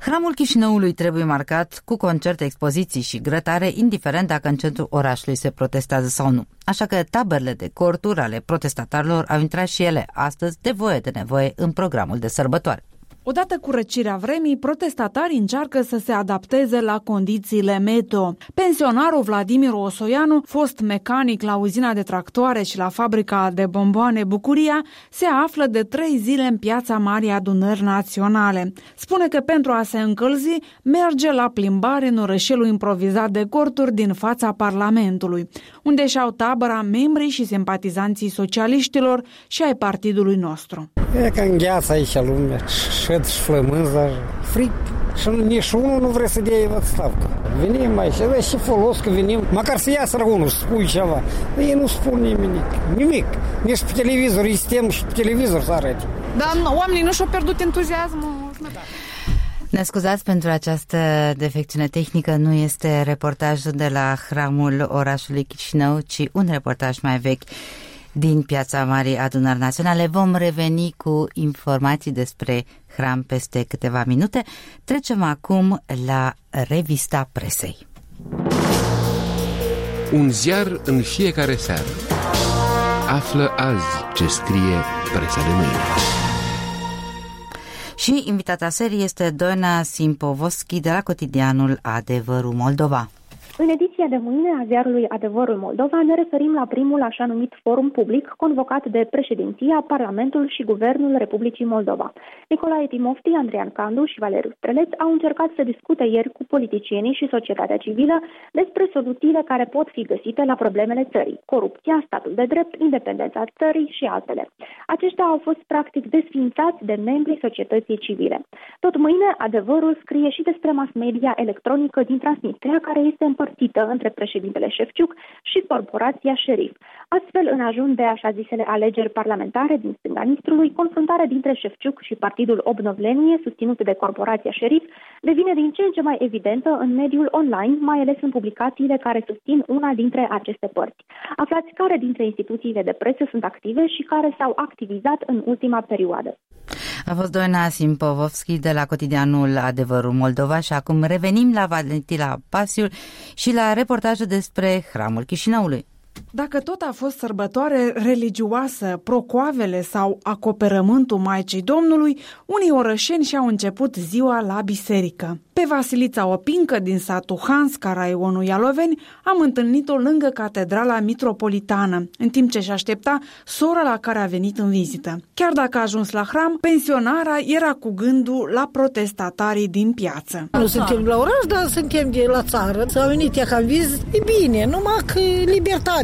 Hramul Chișinăului trebuie marcat cu concerte, expoziții și grătare, indiferent dacă în centrul orașului se protestează sau nu. Așa că taberele de corturi ale protestatarilor au intrat și ele astăzi de voie de nevoie în programul de sărbătoare. Odată cu răcirea vremii, protestatarii încearcă să se adapteze la condițiile meteo. Pensionarul Vladimir Osoianu, fost mecanic la uzina de tractoare și la fabrica de bomboane Bucuria, se află de 3 zile în piața Marii Adunări Naționale. Spune că pentru a se încălzi, merge la plimbare în orășelul improvizat de corturi din fața Parlamentului, unde și-au tabăra membrii și simpatizanții socialiștilor și ai partidului nostru. E că îngheață aici lumea, șed și flămânzi, dar fric. Și nici unul nu vrea să dea odstavcă. Venim aici, dar și folos că venim, măcar să iasă unul, să spui ceva. Dar ei nu spun nimic. Nici pe televizor, îi stem și pe televizor să arăte. Dar oamenii nu și-au pierdut entuziasmul. Ne scuzați pentru această defecțiune tehnică, nu este reportajul de la hramul orașului Chișinău, ci un reportaj mai vechi din piața Marii Adunări Naționale. Vom reveni cu informații despre hram peste câteva minute. Trecem acum la revista presei. Un ziar în fiecare seară. Află azi ce scrie presa de mâine. Și invitata serii este Doina Simpovoschi de la cotidianul Adevărul Moldova. În ediția de mâine a ziarului Adevărul Moldova ne referim la primul așa numit forum public convocat de președinția, Parlamentul și Guvernul Republicii Moldova. Nicolae Timofti, Andrian Candu și Valeriu Streleț au încercat să discute ieri cu politicienii și societatea civilă despre soluțiile care pot fi găsite la problemele țării: corupția, statul de drept, independența țării și altele. Aceștia au fost practic desființați de membrii societății civile. Tot mâine, Adevărul scrie și despre mass media electronică din Transnistria, care este împărțită între președintele Șefciuc și corporația Șerif. Astfel, în ajun de așa zisele alegeri parlamentare din stânga Nistrului, confruntarea dintre Șefciuc și partidul Obnovlenie, susținut de corporația Șerif, devine din ce în ce mai evidentă în mediul online, mai ales în publicațiile care susțin una dintre aceste părți. Aflați care dintre instituțiile de presă sunt active și care s-au activizat în ultima perioadă. A fost Doina Simpovoschi de la cotidianul Adevărul Moldova și acum revenim la Valentila Pasiul și la reportajul despre hramul Chișinăului. Dacă tot a fost sărbătoare religioasă, procoavele sau acoperământul Maicii Domnului, unii orășeni și-au început ziua la biserică. Pe Vasilița Opincă din satul Hanska, raionul Ialoveni, am întâlnit-o lângă catedrala mitropolitană, în timp ce își aștepta sora la care a venit în vizită. Chiar dacă a ajuns la hram, pensionara era cu gândul la protestatarii din piață. Nu suntem la oraș, dar suntem de la țară. S-a venit ea ca în vizit, e bine, numai că libertate,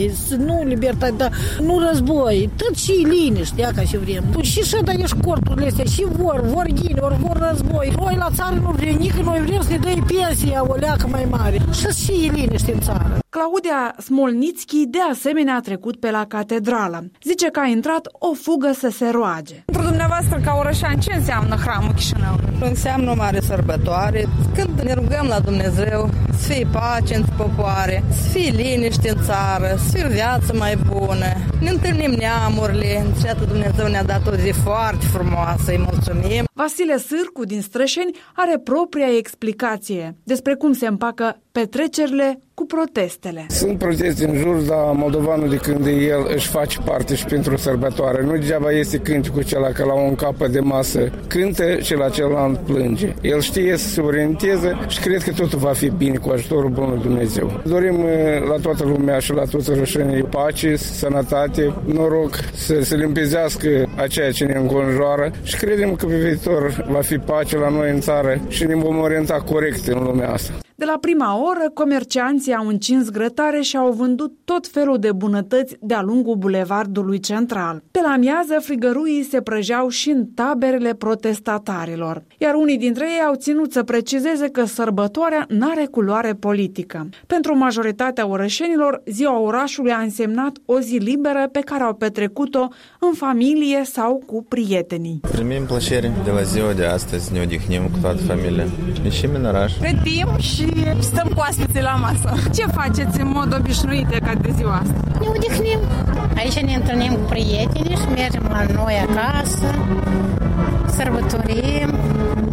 nu libertate, dar nu război, tot și liniște, ca și vrem. Și da ești corturile astea, și vor ghini, vor război. Noi la țară nu vrem nici, noi vrem să ne dai pensia o leacă mai mare. Și liniște în țară. Claudia Smolnitski de asemenea a trecut pe la catedrală. Zice că a intrat o fugă să se roage. Pentru dumneavoastră ca orășan, ce înseamnă hramul Chișinăului? Înseamnă o mare sărbătoare. Când ne rugăm la Dumnezeu să fie pace în popoare, să fie liniște în țară, să fie o viață mai bună. Ne întâlnim neamurile, și Dumnezeu ne-a dat o zi foarte frumoasă, îi mulțumim. Vasile Sârcu din Strășeni are propria explicație despre cum se împacă petrecerile cu protestele. Sunt proteste în jur, dar moldovanul de când el își face parte și pentru sărbătoare. Nu degeaba este cânticul acela că la un capăt de masă cântă și la celălalt plânge. El știe să se orienteze și cred că totul va fi bine cu ajutorul bunului Dumnezeu. Dorim la toată lumea și la toți rășenii pace, sănătate, noroc, să se limpezească a ceea ce ne înconjoară și credem că pe viitor va fi pace la noi în țară și ne vom orienta corect în lumea asta. De la prima oră, comercianții au încins grătare și au vândut tot felul de bunătăți de-a lungul bulevardului central. Pe la amiază, frigăruii se prăjeau și în taberele protestatarilor, iar unii dintre ei au ținut să precizeze că sărbătoarea n-are culoare politică. Pentru majoritatea orășenilor, ziua orașului a însemnat o zi liberă pe care au petrecut-o în familie sau cu prietenii. Primim plăcere de la ziua de astăzi, ne odihnim cu toată familia. Ieșim în oraș. Gătim și stăm cu aspeții la masă. Ce faceți în mod obișnuit ca de ziua asta? Ne odihnim. Aici ne întâlnim cu prietenii și mergem la noi acasă, sărbătorim.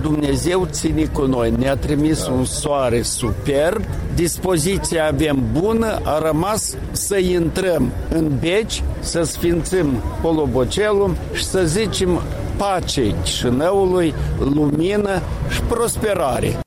Dumnezeu ține cu noi. Ne-a trimis un soare superb, dispoziția avem bună, a rămas să intrăm în beci, să sfințim Polobocelul și să zicem pace Chișinăului, lumină și prosperare.